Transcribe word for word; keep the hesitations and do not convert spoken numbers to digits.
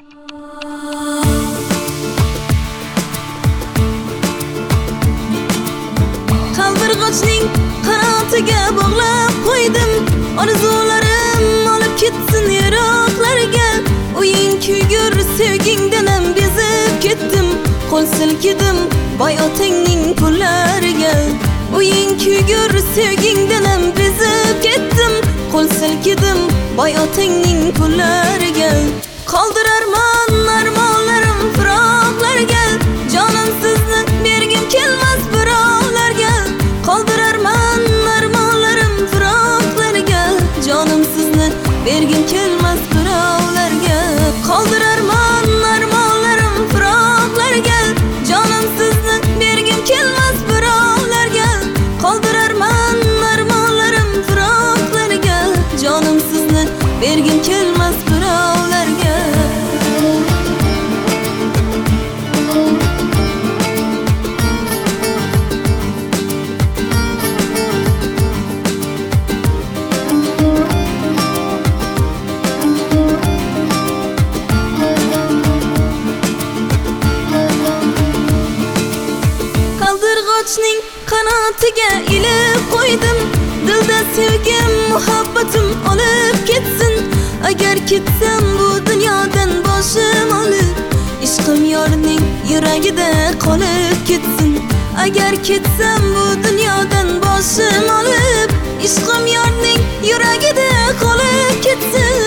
Qaldirg'ochning qanotiga bog'lab qo'ydim, orzularim olib ketsin yiroqlarga. O'yin kuygur sevgingdan ham bezib ketdim, qo'l silkidim boy otangning pullariga. O'yin kuygur sevgingdan ham bezib ketdim, qo'l silkidim boy otangning pullariga. Qoldirarman armonlarim firoqlarga, jonim sizni bergim kelmas birovlarga. Qoldirarman armonlarim firoqlarga, jonim sizni bergim kelmas birovlarga. Qoldirarman armonlarim firoqlarga, jonim sizni bergim kelmas birovlarga. Qoldirarman armonlarim firoqlarga, jonim sizni bergim kelmas birovlarga. Qaldirg'ochning qanotiga ilib qo'ydim, dilda sevgim muhabbatim olib ketsin. Agar ketsam bu dunyodan boshim olib, ishqim yorning yuragida qolib ketsin. Agar ketsam bu dunyodan boshim olib, ishqim yorning yuragida qolib ketsin.